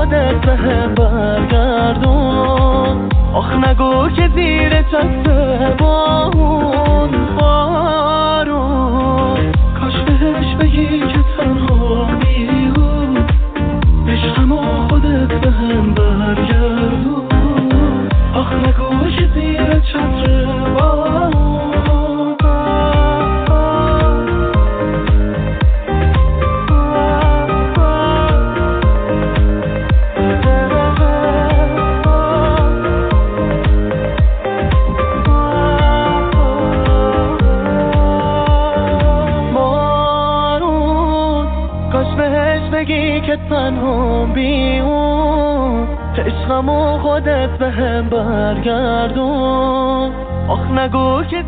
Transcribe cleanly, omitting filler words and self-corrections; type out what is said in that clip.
خودت بهم برگردون. آخ نگو که زیر چتر بارون کاش بهش بگی که تنها بیرون عشقمو خودت بهم برگردون. آخ نگو که زیر چتر بارون بگی که تنها بی اون عشقمو خودت بهم برگردون. آخ نگو که